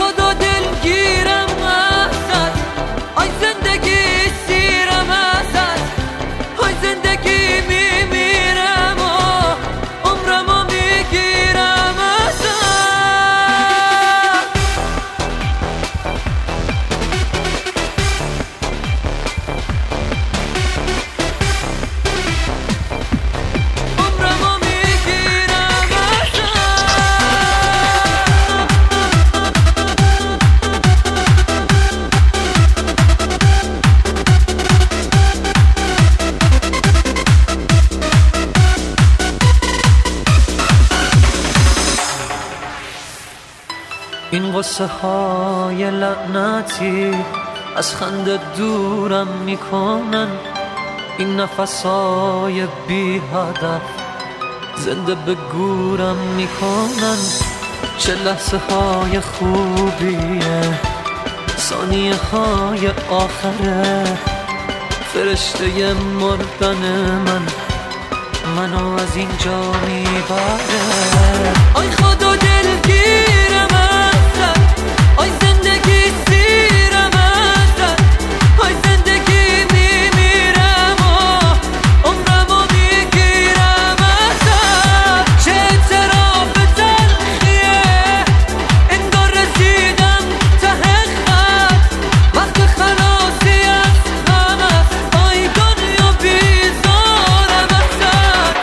خدا دلگیرم ازت، آی زندگی سیرم ازت، آی زندگی میمیرم و عمرمو میگیرم ازت. این قصه های لعنتی از خنده دورم میکنن، این نفس های بی هدف زنده به گورم میکنن. چه لحظه های خوبیه، ثانیه های آخره، فرشته مردن منو از اینجا میبره. آی خدا دلگیرم ازت، آی زندگی سیرم ازت، آی زندگی میمیرم و عمرمو میگیرم ازت. چه اعتراف تلخیه، انگار رسیدم ته خط، وقت خلاصی از غم است، آی دنیا بیزارم ازت.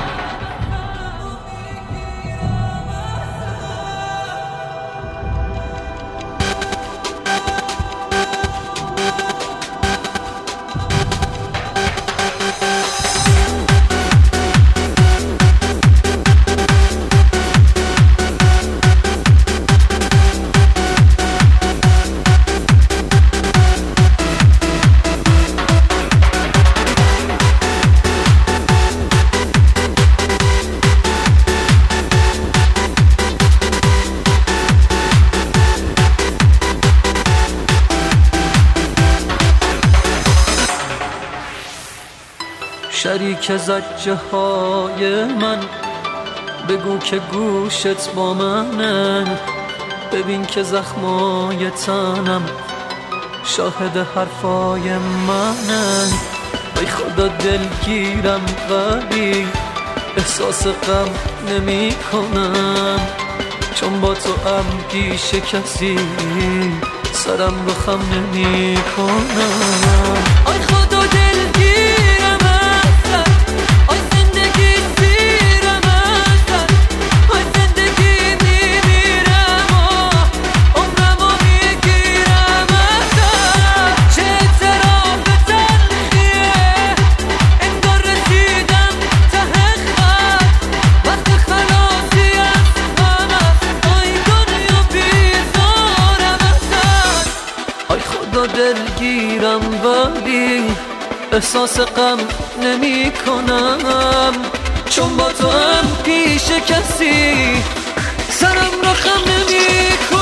شریک زجه های من، بگو که گوشت با منه، ببین که زخمای تنم شاهد حرفای منه. ای خدا دلگیرم ولی احساس غم نمی کنم، چون با تو هم پیش کسی سرم رو خم نمی کنم. آی خدا دلگیرم ازت، آی زندگی سیرم ازت، آی زندگی میمیرم و عمرمو میگیرم ازت. چه اعتراف تلخیه، انگار رسیدم ته خط، وقت خلاصی از غم است، آی دنیا بیزارم ازت. آی خدا دلگیرم ولی احساس غم نمی کنم، چون با تو هم پیش کسی سرم رو خم نمی کنم.